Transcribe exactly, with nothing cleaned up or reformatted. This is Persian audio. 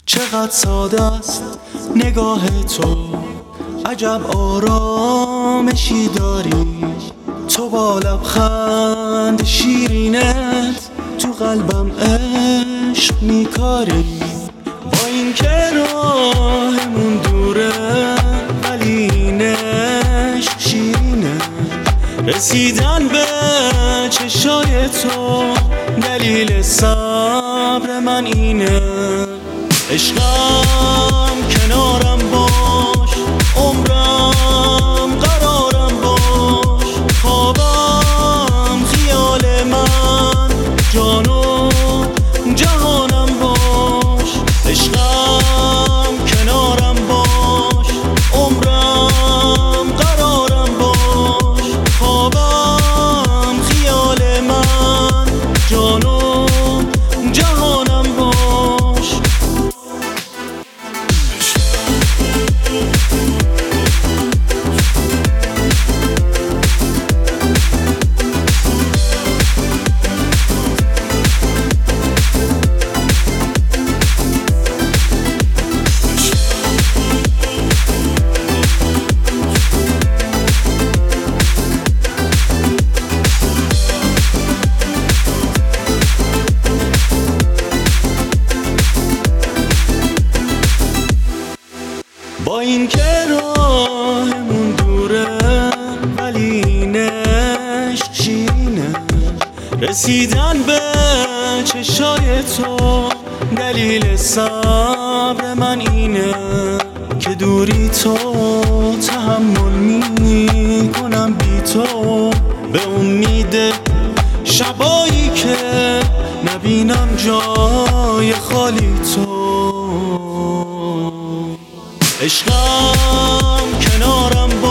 چقدر ساده است نگاه تو، عجب آرامشی داری. تو با لبخند شیرینت تو قلبم عشق میکاری. با این که راهمون دوره ولی این عشق شیرینه. رسیدن به چشای تو دلیل صبر من اینه. عشقم کنارم باش، عمرم قرارم باش. خوابم خیال من، جان و جهانم باش. عشقم کنارم باش، عمرم قرارم باش. خوابم خیال من، جان و جهانم باش. با این که راهمون دوره ولی این عشق شیرینه. رسیدن به چشای تو دلیل صبر من اینه. که دوری تو تحمل می کنم بی تو، به امید شبایی که نبینم جای خالی تو. عشقم کنارم با